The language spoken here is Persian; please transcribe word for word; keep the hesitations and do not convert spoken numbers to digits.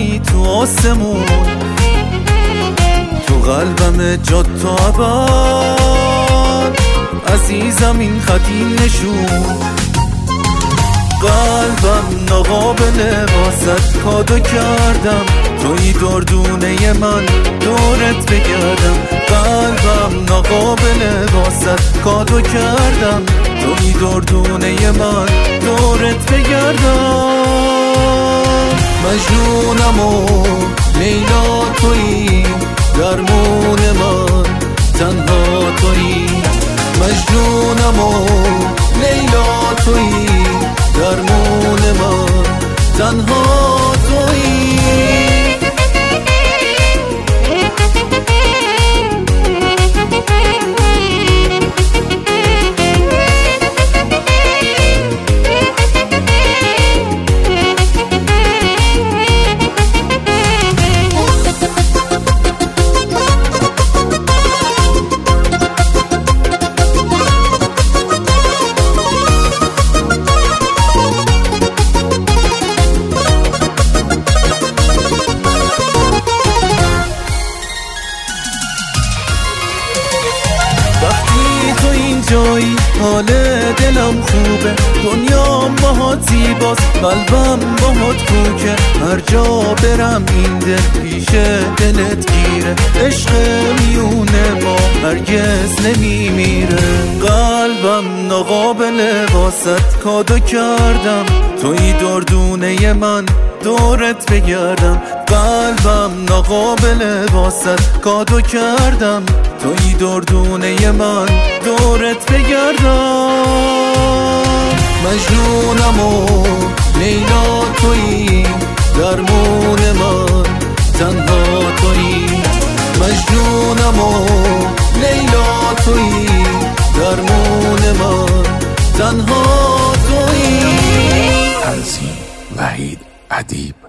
رفتی تو آسمون، تو قلبم جات تو ابد عزیزم این خطی نشون. قلبم ناقابل واسط کادو کردم، توی دردونه من دورت بگردم. قلبم ناقابل واسط کادو کردم، توی دردونه من دورت بگردم. مجنونم و لیلا توی، درمون من تنها توی. مجنونم و لیلا توی، درمون من تنها توی. جایی حال دلم خوبه، دنیام باهات زیباست، قلبم باهات کوکه. هر جا برم این دل پیش دلت گیره، عشق میونه ما هرگز نمیمیره. قلبم ناقابل واسط کادو کردم، توی دردونه من دورت بگردم. قلبم ناقابل واسط کادو کردم، توی دردونه من دورت بگردم. مجنونم و لیلا توی، درمون من تنها توی. مجنونم و لیلا توی، درمون من تنها توی. تنظیم وحید ادیب.